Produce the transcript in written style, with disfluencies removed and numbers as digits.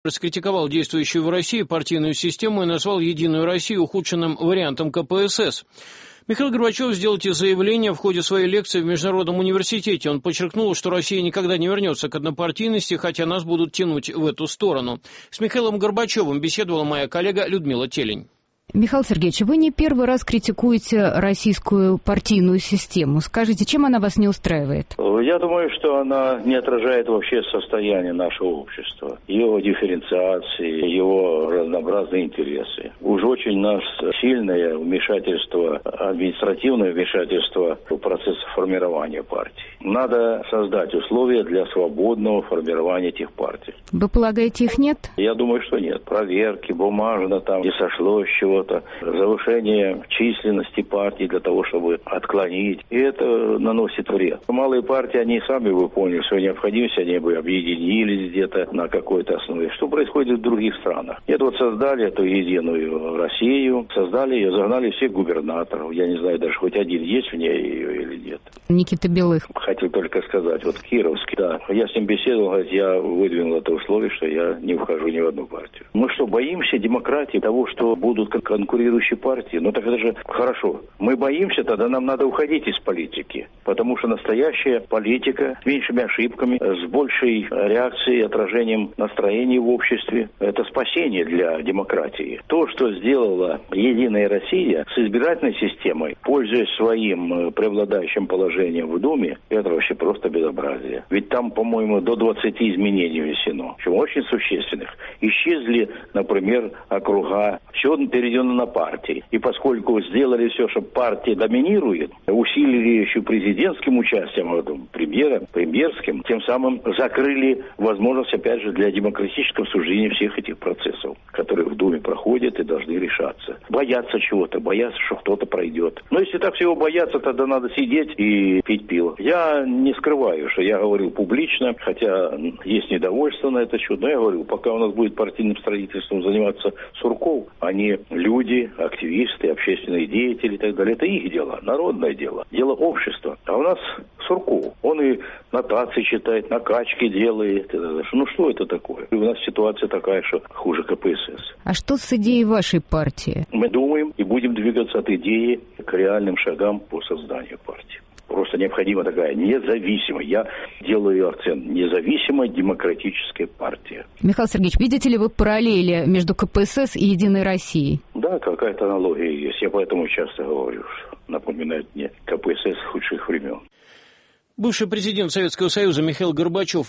раскритиковал действующую в России партийную систему и назвал «Единую Россию» ухудшенным вариантом КПСС. Михаил Горбачев сделал эти заявления в ходе своей лекции в Международном университете. Он подчеркнул, что Россия никогда не вернется к однопартийности, хотя нас будут тянуть в эту сторону. С Михаилом Горбачевым беседовала моя коллега Людмила Телень. Михаил Сергеевич, вы не первый раз критикуете российскую партийную систему. Скажите, чем она вас не устраивает? Я думаю, что она не отражает вообще состояние нашего общества, его дифференциации, его разнообразные интересы. Уж очень нас сильное вмешательство, административное вмешательство в процесс формирования партий. Надо создать условия для свободного формирования этих партий. Вы полагаете, их нет? Я думаю, что нет. Проверки, бумажно там, не сошло с чего-то, завышение численности партий для того, чтобы отклонить. И это наносит вред. Малые партии, они сами бы поняли свою необходимость, они бы объединились где-то на какой-то основе. Что происходит в других странах? Нет, вот создали эту единую Россию, создали ее, загнали всех губернаторов. Я не знаю, даже хоть один есть в ней ее или нет. Никита Белых. Хотел только сказать, вот Кировский, да, я с ним беседовал, говорит, я выдвинул это условие, что я не вхожу ни в одну партию. Мы что, боимся демократии, того, что будут как конкурирующие партии? Ну так это же хорошо. Мы боимся, тогда нам надо уходить из политики, потому что настоящая политика с меньшими ошибками, с большей реакцией, отражением настроений в обществе, это спасение для демократии. То, что сделала Единая Россия с избирательной системой, пользуясь своим преобладающим положением в Думе, это вообще просто безобразие. Ведь там, по-моему, до 20 изменений внесено, причем очень существенных. Исчезли, например, округа, все переведено на партии. И поскольку сделали все, что партия доминирует, усилили еще президентским участием, премьерским, тем самым закрыли возможность, опять же, для демократического обсуждения всех этих процессов, которые в Думе проходят и должны решаться. Боятся чего-то, боятся, что кто-то пройдет. Но если так всего боятся, тогда надо сидеть и пить пиво. Я не скрываю, что я говорил публично, хотя есть недовольство на это счет, но я говорю, пока у нас будет партийным строительством заниматься Сурков, они люди, активисты, общественные деятели и так далее, это их дело, народное дело, дело общества. А у нас Сурков, он и нотации читает, накачки делает. Ну что это такое? И у нас ситуация такая, что хуже КПСС. А что с идеей вашей партии? Мы думаем и будем двигаться от идеи к реальным шагам по созданию партии. Просто необходима такая независимая, я делаю акцент, независимая демократическая партия. Михаил Сергеевич, видите ли вы параллели между КПСС и Единой Россией? Да, какая-то аналогия есть. Я поэтому часто говорю, что напоминает мне КПСС худших времен. Бывший президент Советского Союза Михаил Горбачев